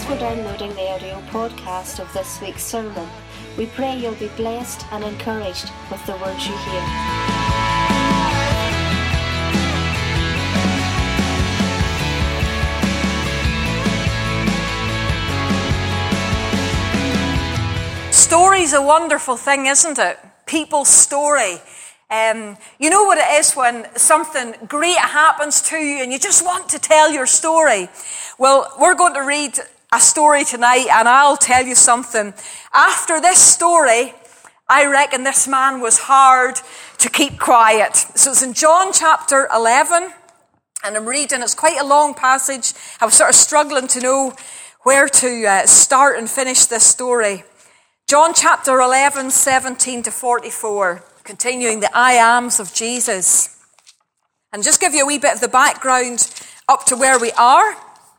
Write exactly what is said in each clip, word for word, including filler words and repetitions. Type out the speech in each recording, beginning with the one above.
for downloading the audio podcast of this week's sermon. We pray you'll be blessed and encouraged with the words you hear. Story's a wonderful thing, isn't it? People's story. Um, you know what it is when something great happens to you and you just want to tell your story. Well, we're going to read a story tonight and I'll tell you something. After this story, I reckon this man was hard to keep quiet. So it's in John chapter eleven and I'm reading. It's quite a long passage. I was sort of struggling to know where to uh, start and finish this story. John chapter eleven, seventeen to forty-four. Continuing the I ams of Jesus. And just give you a wee bit of the background up to where we are.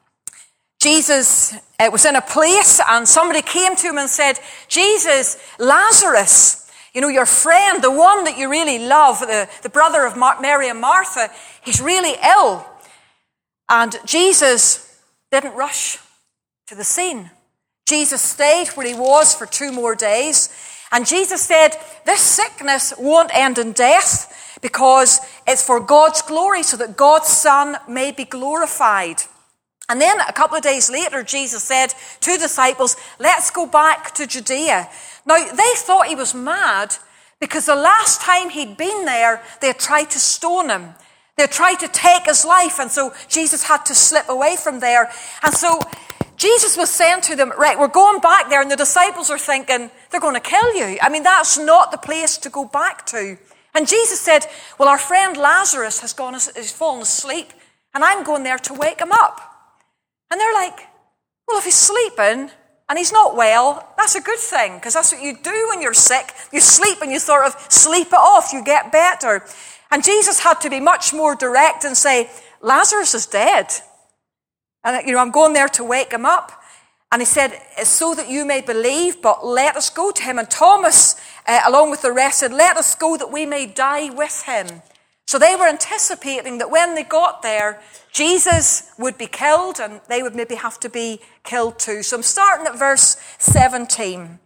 Jesus uh, was in a place and somebody came to him and said, Jesus, Lazarus, you know, your friend, the one that you really love, the, the brother of Mar- Mary and Martha, he's really ill. And Jesus didn't rush to the scene. Jesus stayed where he was for two more days. And Jesus said, this sickness won't end in death because it's for God's glory so that God's Son may be glorified. And then a couple of days later, Jesus said to the disciples, let's go back to Judea. Now, they thought he was mad because the last time he'd been there, they had tried to stone him. They had tried to take his life. And so Jesus had to slip away from there. And so Jesus was saying to them, right, we're going back there. And the disciples are thinking, they're going to kill you. I mean, that's not the place to go back to. And Jesus said, well, our friend Lazarus has gone, has fallen asleep. And I'm going there to wake him up. And they're like, well, if he's sleeping and he's not well, that's a good thing. Because that's what you do when you're sick. You sleep and you sort of sleep it off. You get better. And Jesus had to be much more direct and say, Lazarus is dead. And, you know, I'm going there to wake him up. And he said, it's so that you may believe, but let us go to him. And Thomas, uh, along with the rest, said, let us go that we may die with him. So they were anticipating that when they got there, Jesus would be killed and they would maybe have to be killed too. So I'm starting at verse seventeen.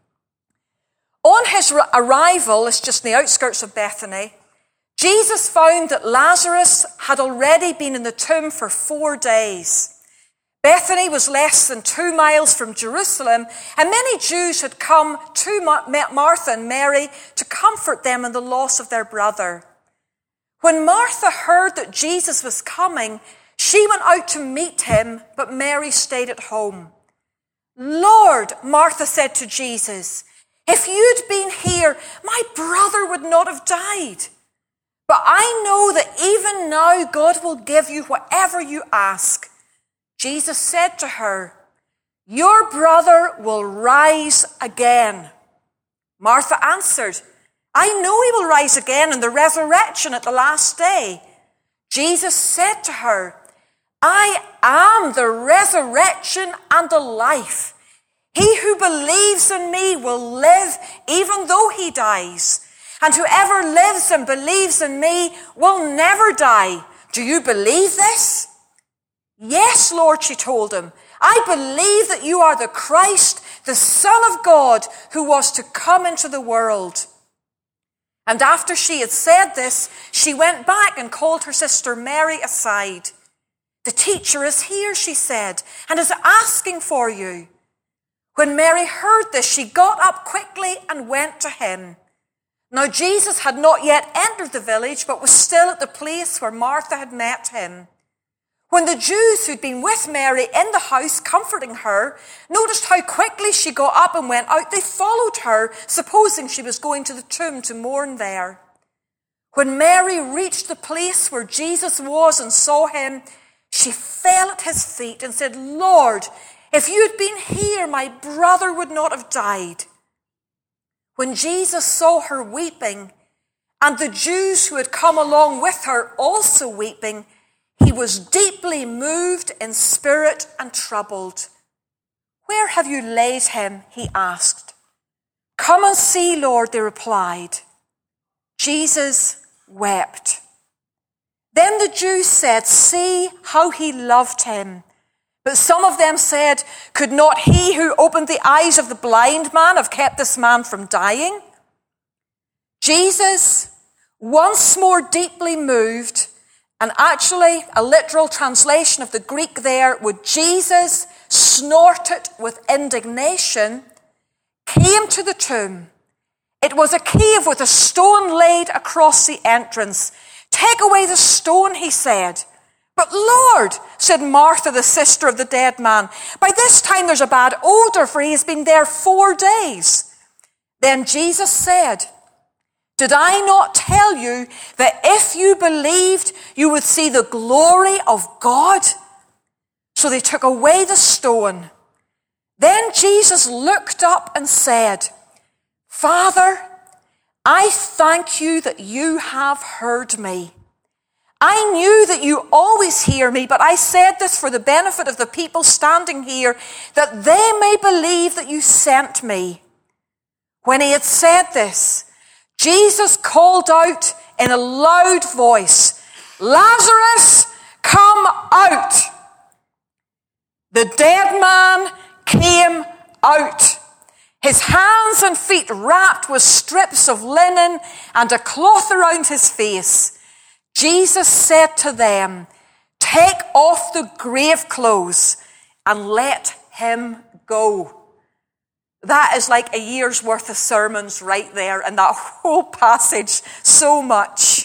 On his arrival, it's just in the outskirts of Bethany, Jesus found that Lazarus had already been in the tomb for four days. Bethany was less than two miles from Jerusalem, and many Jews had come to Martha and Mary to comfort them in the loss of their brother. When Martha heard that Jesus was coming, she went out to meet him, but Mary stayed at home. Lord, Martha said to Jesus, if you'd been here, my brother would not have died. But I know that even now God will give you whatever you ask. Jesus said to her, your brother will rise again. Martha answered, I know he will rise again in the resurrection at the last day. Jesus said to her, I am the resurrection and the life. He who believes in me will live even though he dies. And whoever lives and believes in me will never die. Do you believe this? Yes, Lord, she told him. I believe that you are the Christ, the Son of God, who was to come into the world. And after she had said this, she went back and called her sister Mary aside. The teacher is here, she said, and is asking for you. When Mary heard this, she got up quickly and went to him. Now Jesus had not yet entered the village, but was still at the place where Martha had met him. When the Jews who'd been with Mary in the house comforting her noticed how quickly she got up and went out, they followed her, supposing she was going to the tomb to mourn there. When Mary reached the place where Jesus was and saw him, she fell at his feet and said, Lord, if you'd been here, my brother would not have died. When Jesus saw her weeping, and the Jews who had come along with her also weeping, he was deeply moved in spirit and troubled. Where have you laid him? He asked. Come and see, Lord, they replied. Jesus wept. Then the Jews said, see how he loved him. But some of them said, could not he who opened the eyes of the blind man have kept this man from dying? Jesus, once more deeply moved, and actually a literal translation of the Greek there would Jesus snorted with indignation, came to the tomb. It was a cave with a stone laid across the entrance. Take away the stone, he said. But Lord, said Martha, the sister of the dead man, by this time there's a bad odor, for he has been there four days. Then Jesus said, did I not tell you that if you believed, you would see the glory of God? So they took away the stone. Then Jesus looked up and said, Father, I thank you that you have heard me. I knew that you always hear me, but I said this for the benefit of the people standing here, that they may believe that you sent me. When he had said this, Jesus called out in a loud voice, Lazarus, come out. The dead man came out, his hands and feet wrapped with strips of linen and a cloth around his face. Jesus said to them, take off the grave clothes and let him go. That is like a year's worth of sermons right there, and that whole passage so much.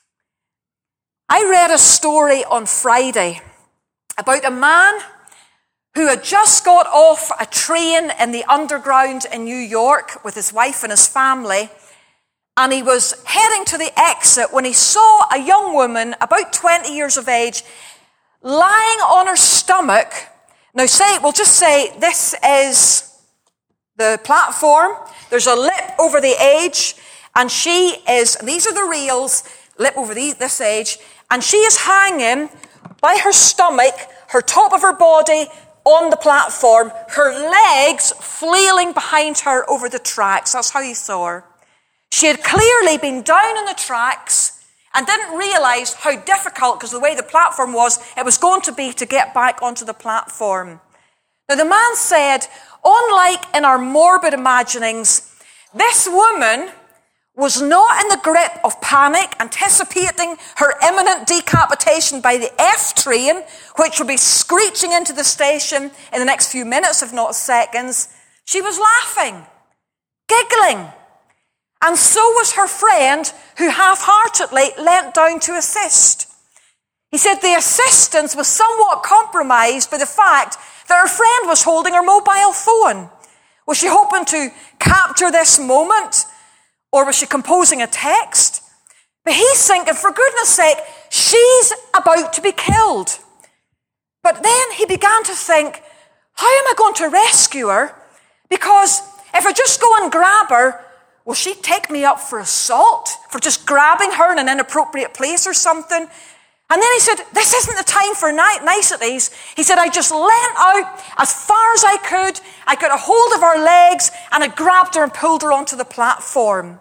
I read a story on Friday about a man who had just got off a train in the underground in New York with his wife and his family, and he was heading to the exit when he saw a young woman, about twenty years of age, lying on her stomach. Now say, we'll just say this is the platform. There's a lip over the edge, and she is, and these are the reels, lip over the, this edge, and she is hanging by her stomach, her top of her body on the platform, her legs flailing behind her over the tracks. That's how you saw her. She had clearly been down in the tracks and didn't realize how difficult, because the way the platform was, it was going to be to get back onto the platform. Now the man said, unlike in our morbid imaginings, this woman was not in the grip of panic, anticipating her imminent decapitation by the F train, which would be screeching into the station in the next few minutes, if not seconds. She was laughing, giggling. And so was her friend, who half-heartedly leant down to assist. He said the assistance was somewhat compromised by the fact that her friend was holding her mobile phone. Was she hoping to capture this moment? Or was she composing a text? But he's thinking, for goodness sake, she's about to be killed. But then he began to think, how am I going to rescue her? Because if I just go and grab her, will she take me up for assault? For just grabbing her in an inappropriate place or something? And then he said, this isn't the time for niceties. He said, I just leant out as far as I could. I got a hold of her legs and I grabbed her and pulled her onto the platform.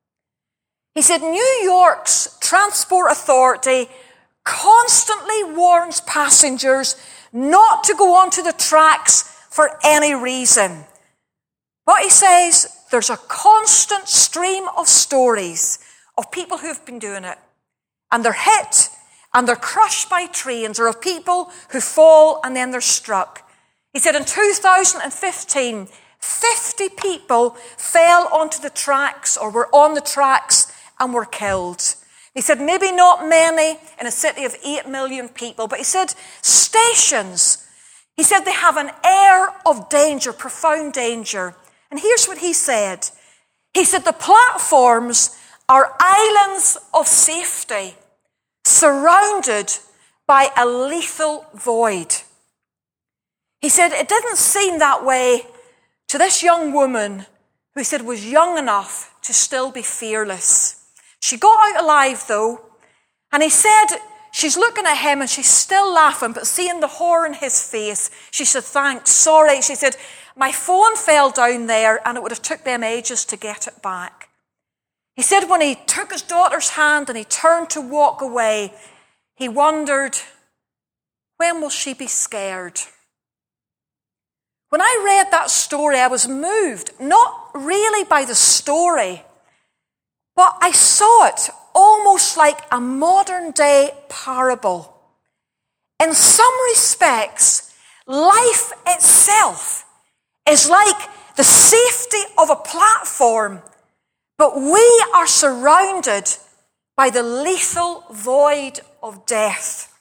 He said, New York's Transport Authority constantly warns passengers not to go onto the tracks for any reason. But he says, there's a constant stream of stories of people who've been doing it. And they're hit and they're crushed by trains, or of people who fall and then they're struck. He said in two thousand fifteen, fifty people fell onto the tracks or were on the tracks and were killed. He said maybe not many in a city of eight million people, but he said stations, he said they have an air of danger, profound danger. And here's what he said. He said the platforms are islands of safety, surrounded by a lethal void. He said it didn't seem that way to this young woman who he said was young enough to still be fearless. She got out alive though, and he said she's looking at him and she's still laughing, but seeing the horror in his face, she said, thanks, sorry. She said, my phone fell down there and it would have took them ages to get it back. He said when he took his daughter's hand and he turned to walk away, he wondered, when will she be scared? when I read that story, I was moved, not really by the story, but I saw it almost like a modern day parable. In some respects, life itself is like the safety of a platform, but we are surrounded by the lethal void of death.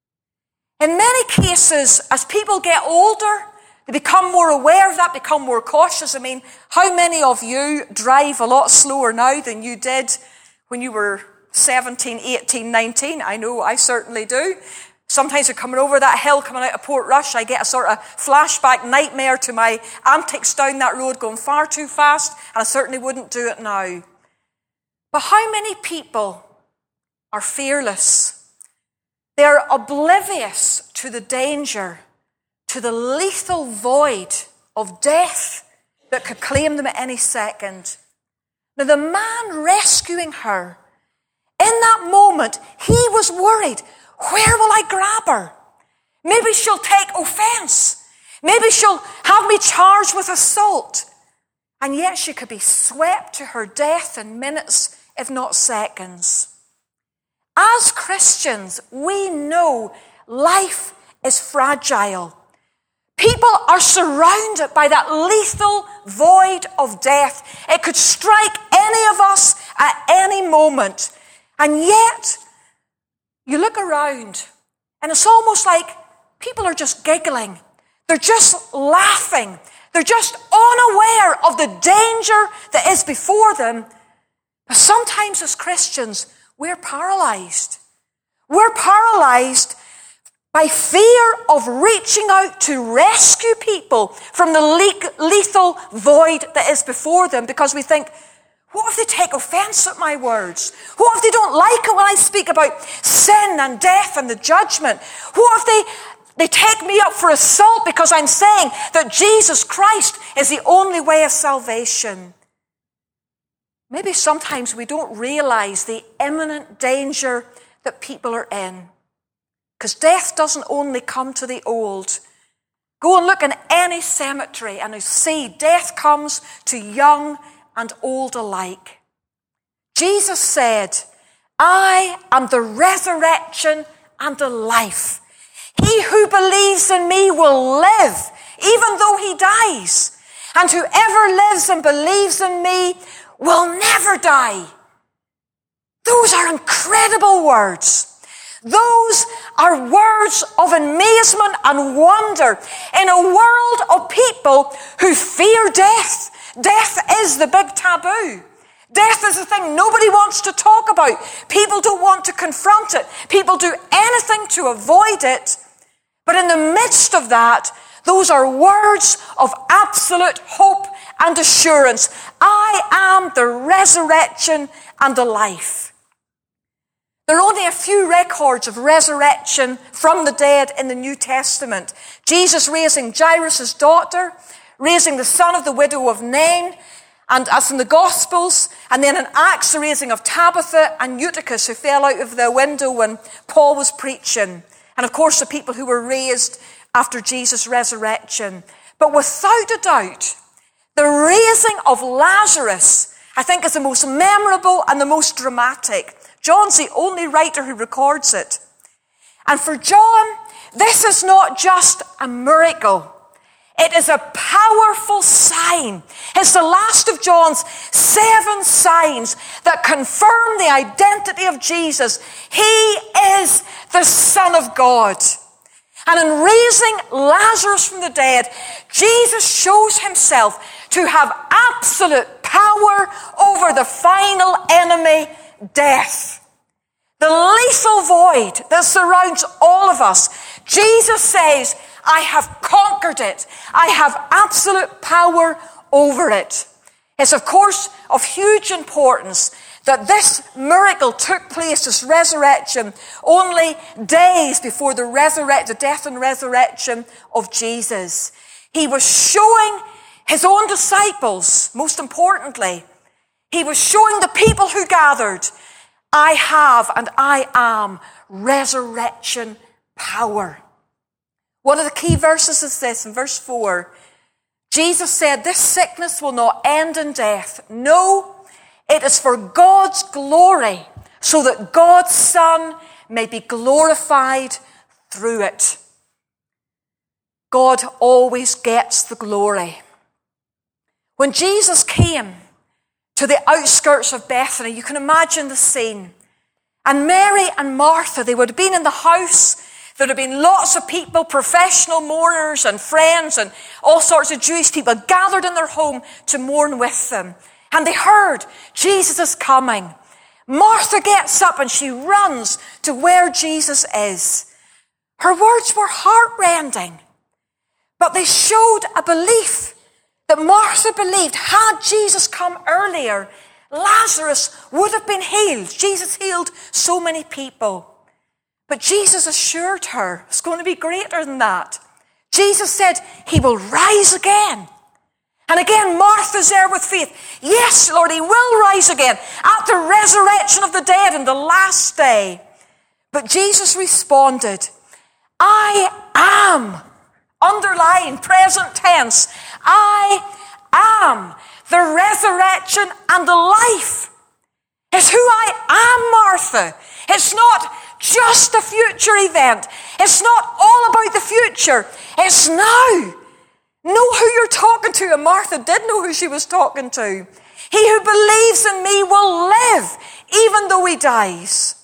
In many cases, as people get older, they become more aware of that, become more cautious. I mean, how many of you drive a lot slower now than you did when you were seventeen, eighteen, nineteen? I know I certainly do. Sometimes you're coming over that hill, coming out of Portrush, I get a sort of flashback nightmare to my antics down that road going far too fast, and I certainly wouldn't do it now. But how many people are fearless? They're oblivious to the danger, to the lethal void of death that could claim them at any second. Now, the man rescuing her, in that moment, he was worried, where will I grab her? Maybe she'll take offense. Maybe she'll have me charged with assault. And yet she could be swept to her death in minutes, if not seconds. As Christians, we know life is fragile. People are surrounded by that lethal void of death. It could strike any of us at any moment. And yet, you look around, and it's almost like people are just giggling. They're just laughing. They're just unaware of the danger that is before them. But sometimes as Christians, we're paralyzed. We're paralyzed by fear of reaching out to rescue people from the lethal void that is before them, because we think, what if they take offense at my words? What if they don't like it when I speak about sin and death and the judgment? What if they, they take me up for assault because I'm saying that Jesus Christ is the only way of salvation? Maybe sometimes we don't realize the imminent danger that people are in. Because death doesn't only come to the old. Go and look in any cemetery and you see death comes to young and old alike. Jesus said, I am the resurrection and the life. He who believes in me will live, even though he dies. And whoever lives and believes in me will never die. Those are incredible words. Those are words of amazement and wonder in a world of people who fear death. Death is the big taboo. Death is the thing nobody wants to talk about. People don't want to confront it. People do anything to avoid it. But in the midst of that, those are words of absolute hope and assurance. I am the resurrection and the life. There are only a few records of resurrection from the dead in the New Testament. Jesus raising Jairus' daughter, raising the son of the widow of Nain, and as in the Gospels, and then in Acts, the raising of Tabitha and Eutychus, who fell out of the window when Paul was preaching. And of course, the people who were raised after Jesus' resurrection. But without a doubt, the raising of Lazarus, I think, is the most memorable and the most dramatic. John's the only writer who records it. And for John, this is not just a miracle. It is a powerful sign. It's the last of John's seven signs that confirm the identity of Jesus. He is the Son of God. And in raising Lazarus from the dead, Jesus shows himself to have absolute power over the final enemy, death. The lethal void that surrounds all of us. Jesus says, I have conquered it. I have absolute power over it. It's, of course, of huge importance that this miracle took place, this resurrection, only days before the resurrect, the death and resurrection of Jesus. He was showing his own disciples, most importantly, he was showing the people who gathered, I have and I am resurrection power. One of the key verses is this, in verse four. Jesus said, this sickness will not end in death. No, it is for God's glory, so that God's Son may be glorified through it. God always gets the glory. When Jesus came to the outskirts of Bethany, you can imagine the scene. And Mary and Martha, they would have been in the house. There would have been lots of people, professional mourners and friends and all sorts of Jewish people gathered in their home to mourn with them. And they heard Jesus is coming. Martha gets up and she runs to where Jesus is. Her words were heartrending, but they showed a belief that Martha believed had Jesus come earlier, Lazarus would have been healed. Jesus healed so many people. But Jesus assured her it's going to be greater than that. Jesus said he will rise again. And again, Martha's there with faith. Yes, Lord, he will rise again at the resurrection of the dead in the last day. But Jesus responded, I am, underline, present tense, I am the resurrection and the life. It's who I am, Martha. It's not just a future event. It's not all about the future. It's now. Know who you're talking to. And Martha did know who she was talking to. He who believes in me will live, even though he dies.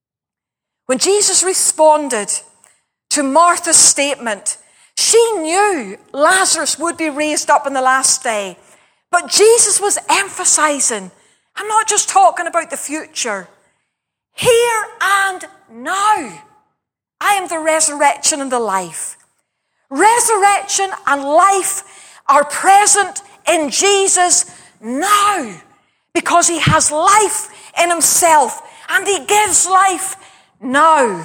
When Jesus responded to Martha's statement, she knew Lazarus would be raised up in the last day. But Jesus was emphasizing, I'm not just talking about the future. Here and now, I am the resurrection and the life. Resurrection and life are present in Jesus now because he has life in himself and he gives life now.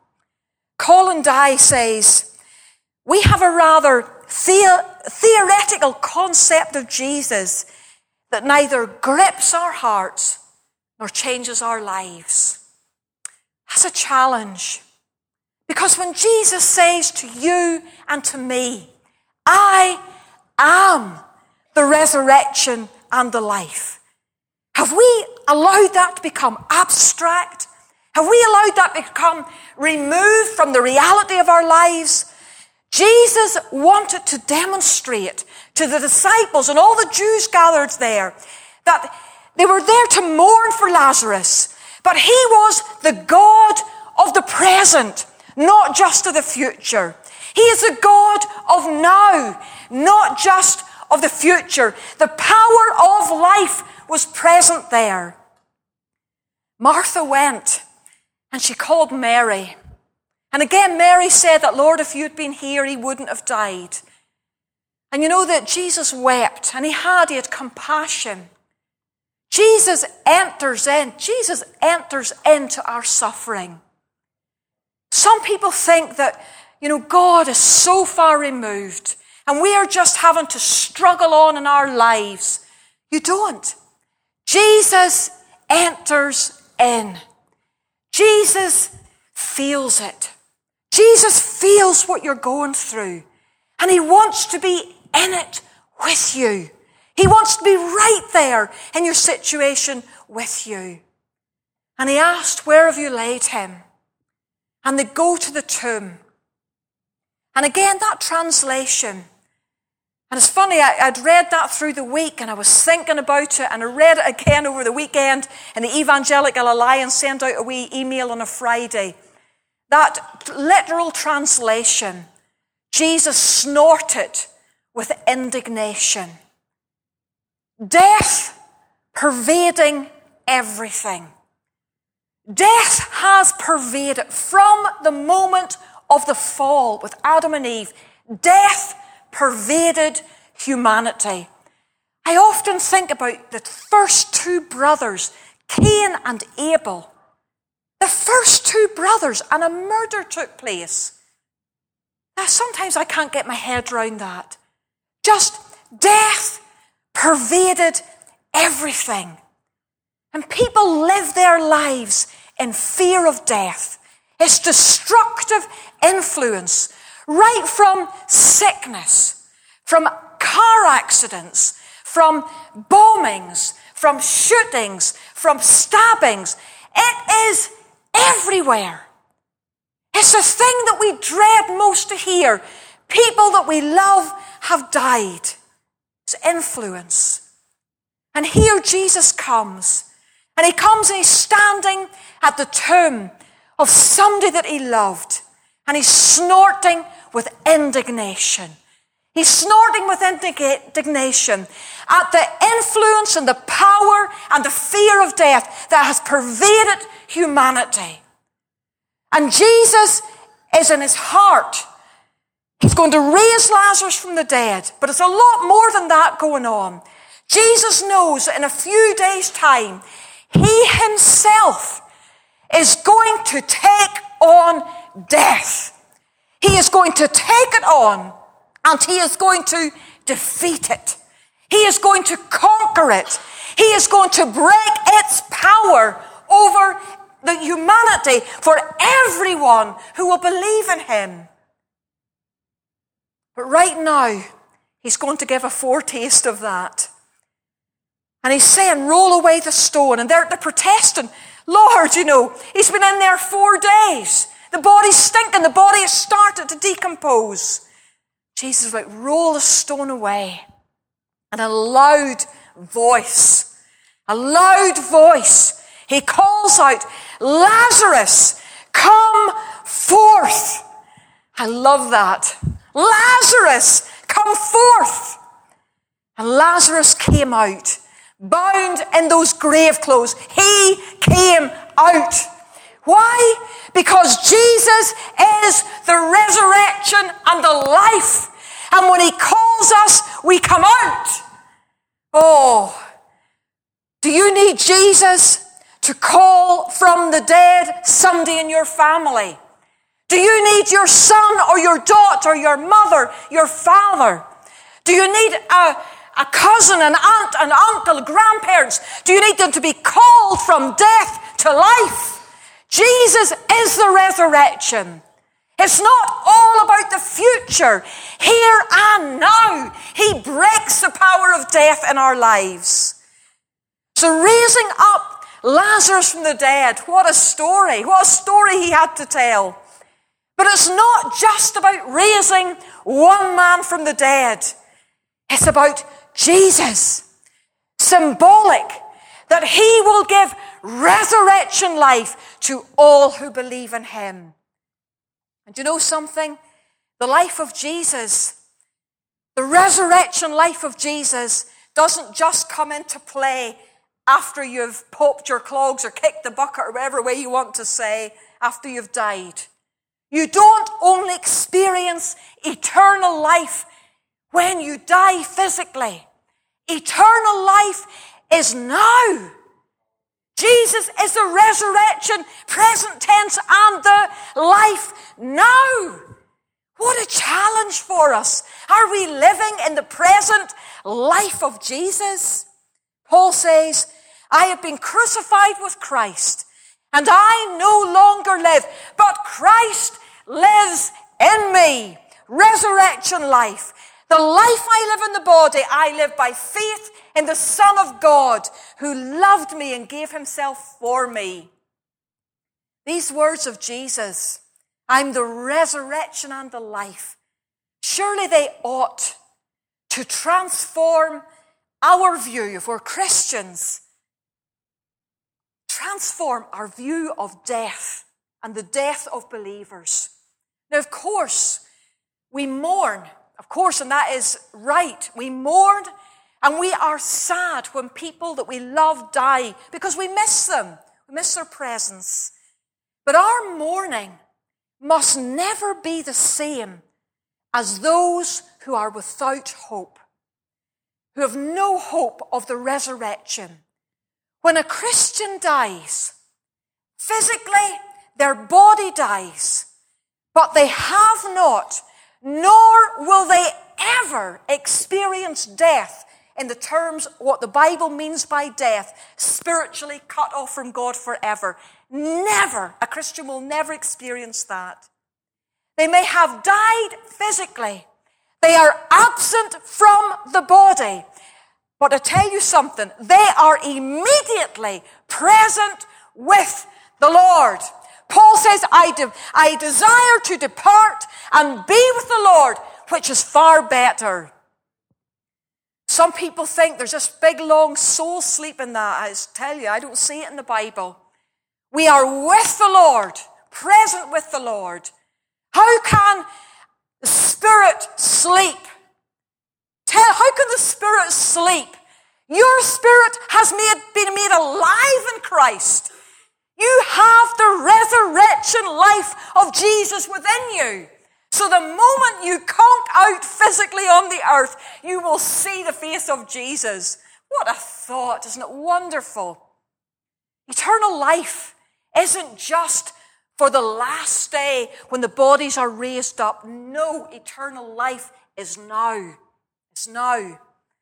Colin Dye says, we have a rather the- theoretical concept of Jesus that neither grips our hearts nor changes our lives. That's a challenge. Because when Jesus says to you and to me, I am the resurrection and the life, have we allowed that to become abstract? Have we allowed that to become removed from the reality of our lives? Jesus wanted to demonstrate to the disciples and all the Jews gathered there that they were there to mourn for Lazarus, but he was the God of the present, not just of the future. He is the God of now, not just of the future. The power of life was present there. Martha went and she called Mary. And again, Mary said that, Lord, if you'd been here, he wouldn't have died. And you know that Jesus wept, and he had, he had compassion. Jesus enters in, Jesus enters into our suffering. Some people think that, you know, God is so far removed, and we are just having to struggle on in our lives. You don't. Jesus enters in. Jesus feels it. Jesus feels what you're going through, and he wants to be in it with you. He wants to be right there in your situation with you. And he asked, where have you laid him? And they go to the tomb. And again, that translation, and it's funny, I, I'd read that through the week and I was thinking about it, and I read it again over the weekend, and the Evangelical Alliance sent out a wee email on a Friday. That literal translation, Jesus snorted with indignation. Death pervading everything. Death has pervaded from the moment of the fall with Adam and Eve. Death pervaded humanity. I often think about the first two brothers, Cain and Abel. The first two brothers, and a murder took place. Now, sometimes I can't get my head around that. Just death pervaded everything. And people live their lives in fear of death. It's destructive influence, right from sickness, from car accidents, from bombings, from shootings, from stabbings. It is everywhere. It's the thing that we dread most to hear. People that we love have died. It's influence. And here Jesus comes. And he comes and he's standing at the tomb of somebody that he loved. And he's snorting with indignation. He's snorting with indignation at the influence and the power and the fear of death that has pervaded humanity. And Jesus is in his heart. He's going to raise Lazarus from the dead. But it's a lot more than that going on. Jesus knows that in a few days' time, he himself is going to take on death. He is going to take it on, and he is going to defeat it. He is going to conquer it. He is going to break its power over the humanity for everyone who will believe in him. But right now, he's going to give a foretaste of that. And he's saying, roll away the stone. And they're, they're protesting. Lord, you know, he's been in there four days. The body's stinking. The body has started to decompose. Jesus is like, roll the stone away. And a loud voice, a loud voice, he calls out, Lazarus, come forth. I love that. Lazarus, come forth. And Lazarus came out, bound in those grave clothes. He came out. Why? Because Jesus is the resurrection and the life. And when he calls us, we come out. Oh, do you need Jesus to call from the dead somebody in your family? Do you need your son or your daughter, or your mother, your father? Do you need a, a cousin, an aunt, an uncle, grandparents? Do you need them to be called from death to life? Jesus is the resurrection. It's not all about the future. Here and now, he breaks the power of death in our lives. So raising up Lazarus from the dead, what a story. What a story he had to tell. But it's not just about raising one man from the dead. It's about Jesus. Symbolic that he will give resurrection life to all who believe in him. And you know something? The life of Jesus, the resurrection life of Jesus, doesn't just come into play after you've popped your clogs or kicked the bucket or whatever way you want to say, after you've died. You don't only experience eternal life when you die physically. Eternal life is now. Jesus is the resurrection, present tense, and the life now. What a challenge for us. Are we living in the present life of Jesus? Paul says, I have been crucified with Christ, and I no longer live, but Christ lives in me. Resurrection life. The life I live in the body, I live by faith in the Son of God, who loved me and gave himself for me. These words of Jesus, I'm the resurrection and the life, surely they ought to transform our view, if we're Christians, transform our view of death and the death of believers. Now, of course, we mourn, of course, and that is right. We mourn and we are sad when people that we love die because we miss them. We miss their presence. But our mourning must never be the same as those who are without hope, who have no hope of the resurrection. When a Christian dies, physically their body dies, but they have not, nor will they ever experience death in the terms what the Bible means by death, spiritually cut off from God forever. Never, a Christian will never experience that. They may have died physically. They are absent from the body. But I tell you something, they are immediately present with the Lord. Paul says, I, de- I desire to depart and be with the Lord, which is far better. Some people think there's this big, long soul sleep in that. I just tell you, I don't see it in the Bible. We are with the Lord, present with the Lord. How can the Spirit sleep? Tell, how can the Spirit sleep? Your spirit has made, been made alive in Christ. You have the resurrection life of Jesus within you. So the moment you conk out physically on the earth, you will see the face of Jesus. What a thought, isn't it wonderful? Eternal life isn't just for the last day when the bodies are raised up. No, eternal life is now. It's now.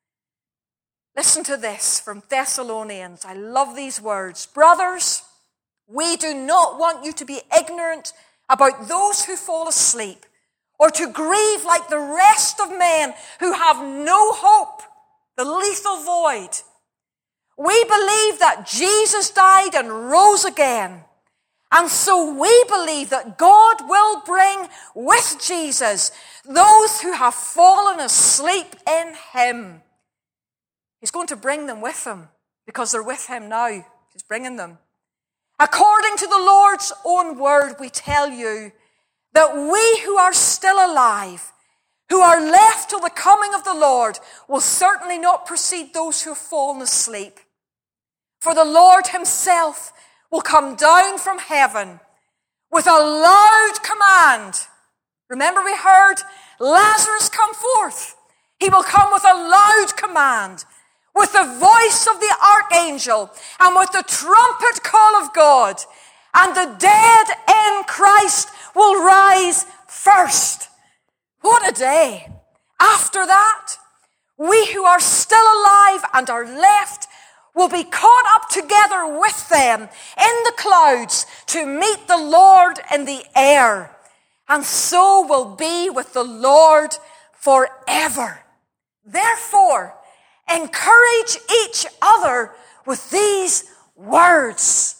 Listen to this from Thessalonians. I love these words. Brothers, we do not want you to be ignorant about those who fall asleep, or to grieve like the rest of men who have no hope, the lethal void. We believe that Jesus died and rose again. And so we believe that God will bring with Jesus those who have fallen asleep in him. He's going to bring them with him because they're with him now. He's bringing them. According to the Lord's own word, we tell you that we who are still alive, who are left till the coming of the Lord, will certainly not precede those who have fallen asleep. For the Lord himself will come down from heaven with a loud command. Remember we heard Lazarus come forth. He will come with a loud command, with the voice of the archangel and with the trumpet call of God. And the dead in Christ will rise first. What a day. After that, we who are still alive and are left will be caught up together with them in the clouds to meet the Lord in the air. And so will be with the Lord forever. Therefore, encourage each other with these words.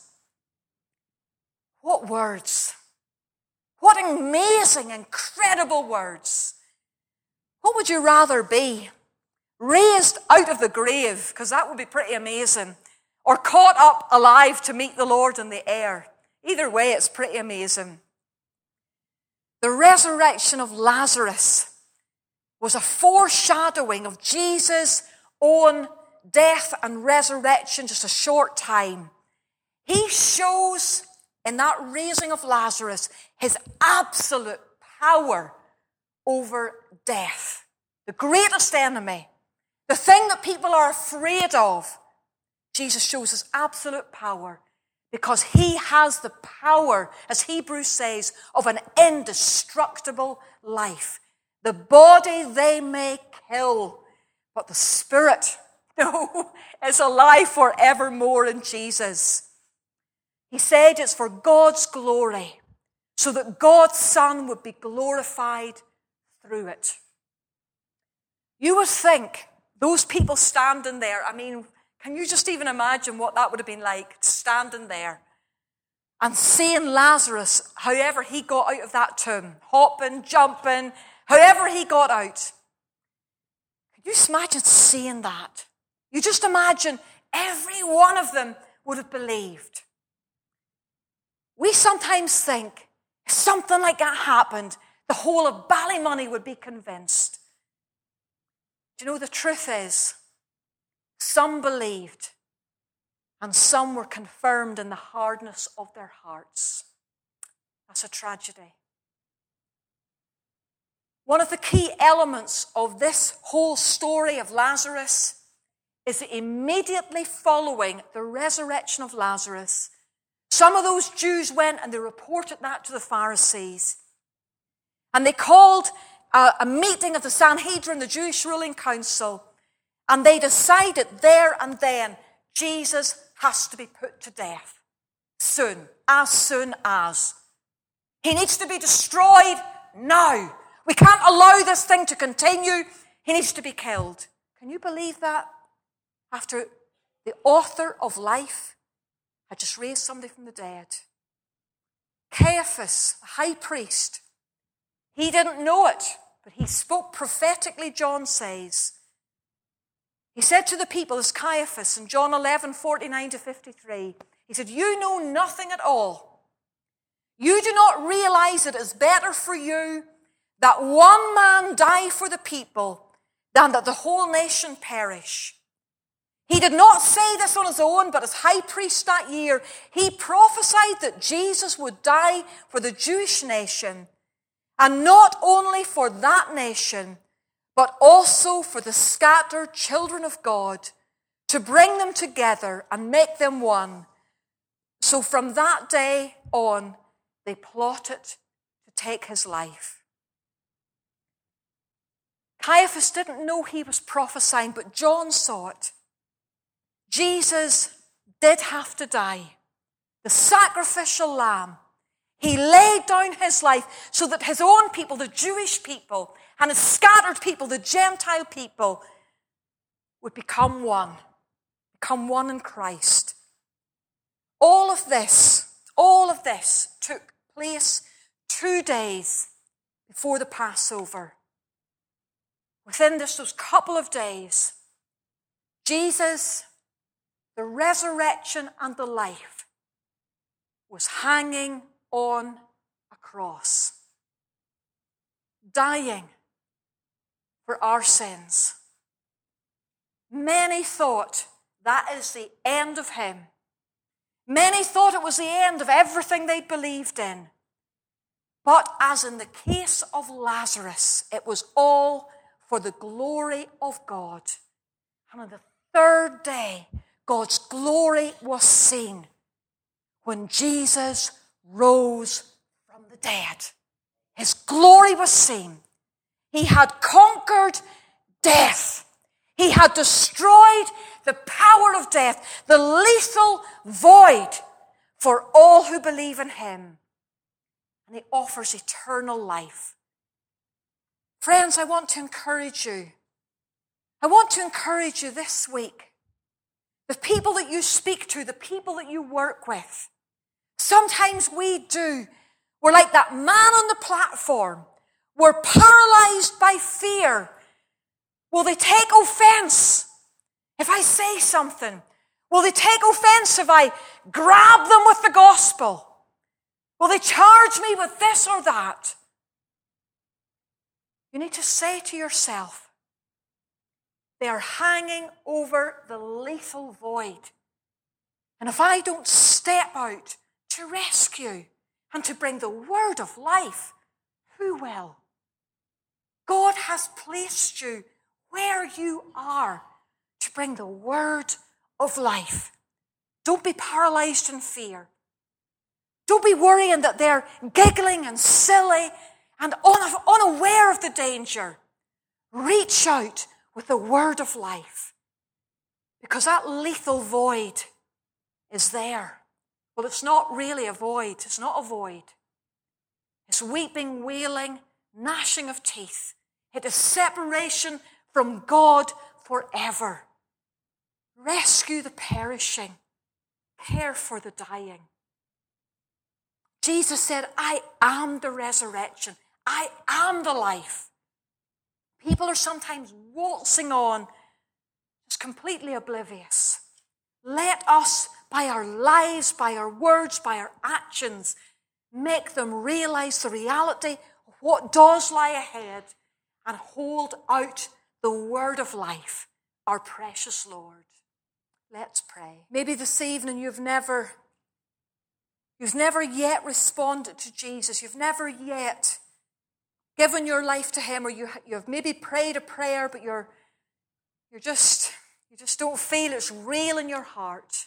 What words? What amazing, incredible words. What would you rather be? Raised out of the grave, because that would be pretty amazing, or caught up alive to meet the Lord in the air? Either way, it's pretty amazing. The resurrection of Lazarus was a foreshadowing of Jesus' own death and resurrection, just a short time. He shows in that raising of Lazarus his absolute power over death. The greatest enemy, the thing that people are afraid of, Jesus shows his absolute power because he has the power, as Hebrews says, of an indestructible life. The body they may kill, but the spirit, no, is alive forevermore in Jesus. He said it's for God's glory, so that God's Son would be glorified through it. You would think those people standing there, I mean, can you just even imagine what that would have been like, standing there and seeing Lazarus, however he got out of that tomb, hopping, jumping, however he got out. Can you imagine seeing that? You just imagine every one of them would have believed. We sometimes think if something like that happened, the whole of Ballymoney would be convinced. Do you know the truth is, some believed and some were confirmed in the hardness of their hearts. That's a tragedy. One of the key elements of this whole story of Lazarus is that immediately following the resurrection of Lazarus, some of those Jews went and they reported that to the Pharisees. And they called a, a meeting of the Sanhedrin, the Jewish ruling council, and they decided there and then Jesus has to be put to death soon, as soon as. He needs to be destroyed now. We can't allow this thing to continue. He needs to be killed. Can you believe that? After the author of life had just raised somebody from the dead. Caiaphas, the high priest, he didn't know it, but he spoke prophetically, John says. He said to the people, as Caiaphas in John eleven, forty-nine to fifty-three, he said, you know nothing at all. You do not realize it is better for you that one man die for the people than that the whole nation perish. He did not say this on his own, but as high priest that year, he prophesied that Jesus would die for the Jewish nation, and not only for that nation, but also for the scattered children of God, to bring them together and make them one. So from that day on, they plotted to take his life. Caiaphas didn't know he was prophesying, but John saw it. Jesus did have to die. The sacrificial lamb. He laid down his life so that his own people, the Jewish people, and his scattered people, the Gentile people, would become one. Become one in Christ. All of this, all of this took place two days before the Passover. Within just those couple of days, Jesus, the resurrection and the life, was hanging on a cross, dying for our sins. Many thought that is the end of him. Many thought it was the end of everything they believed in. But as in the case of Lazarus, it was all for the glory of God. And on the third day, God's glory was seen when Jesus rose from the dead. His glory was seen. He had conquered death. He had destroyed the power of death, the lethal void for all who believe in him. And he offers eternal life. Friends, I want to encourage you. I want to encourage you this week. The people that you speak to, the people that you work with, sometimes we do. We're like that man on the platform. We're paralyzed by fear. Will they take offense if I say something? Will they take offense if I grab them with the gospel? Will they charge me with this or that? You need to say to yourself, they are hanging over the lethal void. And if I don't step out to rescue and to bring the word of life, who will? God has placed you where you are to bring the word of life. Don't be paralyzed in fear. Don't be worrying that they're giggling and silly and unaware of the danger. Reach out with the word of life, because that lethal void is there. Well, it's not really a void. It's not a void. It's weeping, wailing, gnashing of teeth. It is separation from God forever. Rescue the perishing. Care for the dying. Jesus said, I am the resurrection. I am the life. People are sometimes waltzing on, just completely oblivious. Let us, by our lives, by our words, by our actions, make them realize the reality of what does lie ahead and hold out the word of life, our precious Lord. Let's pray. Maybe this evening you've never, you've never yet responded to Jesus. You've never yet given your life to him, or you, you've maybe prayed a prayer, but you're, you're just, you just don't feel it's real in your heart.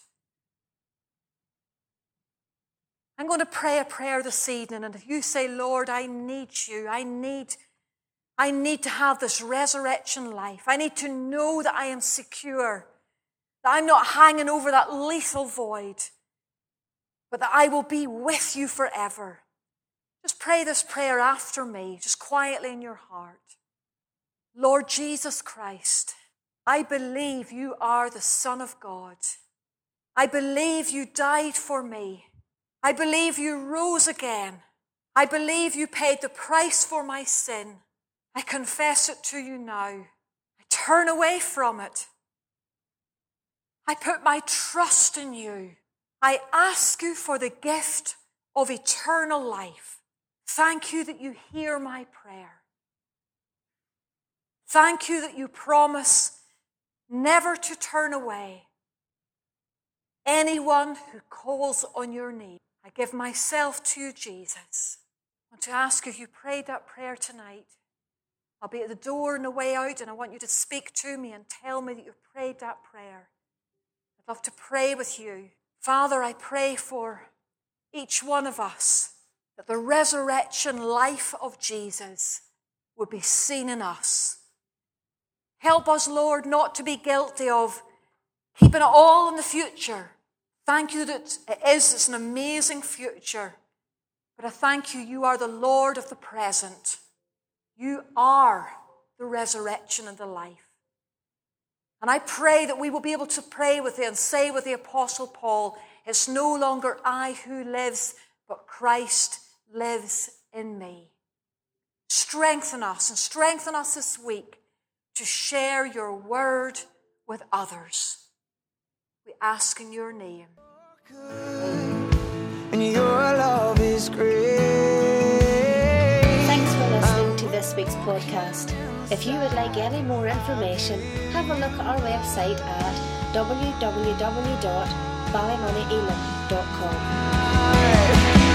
I'm going to pray a prayer this evening, and if you say, Lord, I need you, I need, I need to have this resurrection life. I need to know that I am secure, that I'm not hanging over that lethal void, but that I will be with you forever. Just pray this prayer after me, just quietly in your heart. Lord Jesus Christ, I believe you are the Son of God. I believe you died for me. I believe you rose again. I believe you paid the price for my sin. I confess it to you now. I turn away from it. I put my trust in you. I ask you for the gift of eternal life. Thank you that you hear my prayer. Thank you that you promise never to turn away anyone who calls on your name. I give myself to you, Jesus. I want to ask you if you prayed that prayer tonight. I'll be at the door on the way out, and I want you to speak to me and tell me that you've prayed that prayer. I'd love to pray with you. Father, I pray for each one of us that the resurrection life of Jesus would be seen in us. Help us, Lord, not to be guilty of keeping it all in the future. Thank you that it is. It's an amazing future. But I thank you, you are the Lord of the present. You are the resurrection and the life. And I pray that we will be able to pray with you and say with the Apostle Paul, it's no longer I who lives, but Christ lives in me. Strengthen us and strengthen us this week to share your word with others. We ask in your name. And your love is great. Thanks for listening to this week's podcast. If you would like any more information, have a look at our website at w w w dot ballymoney elim dot com.